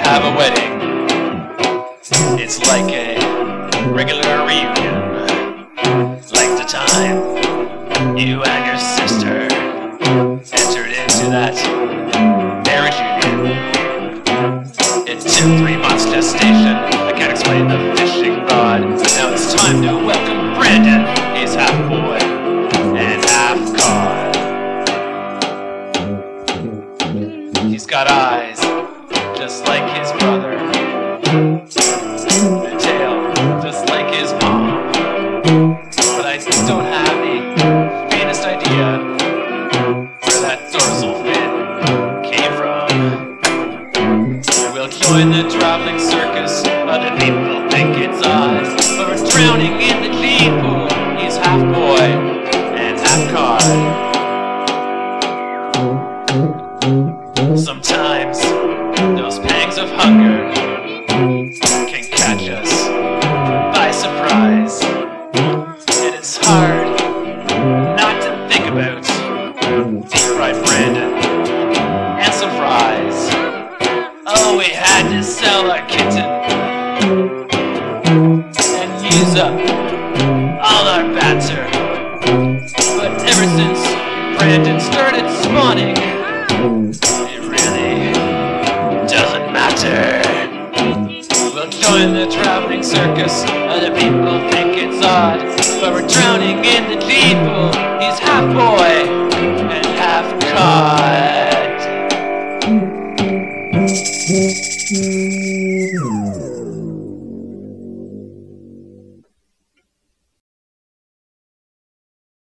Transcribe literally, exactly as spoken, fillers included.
have a wedding. It's like a regular reunion, like the time you and your sister entered into that marriage union. It took three months gestation. I can't explain the fishing rod. Now it's time to welcome Brandon. He's half boy and half cod. He's got eyes just like his brother, a tail just like his mom. But I don't have the faintest idea where that dorsal fin came from. We'll join the traveling circus. Other people think it's odd, but we're drowning in the gene pool. He's half boy and half cod. Sometimes those pangs of hunger can catch us by surprise. It is hard not to think about deep-fried Brandon and some fries. Oh, we had to sell our kitten and use up all our batter. But ever since Brandon started spawning, it really doesn't matter. We'll join the traveling circus. Other people think it's odd, but we're drowning in the gene pool. He's half boy and half cod.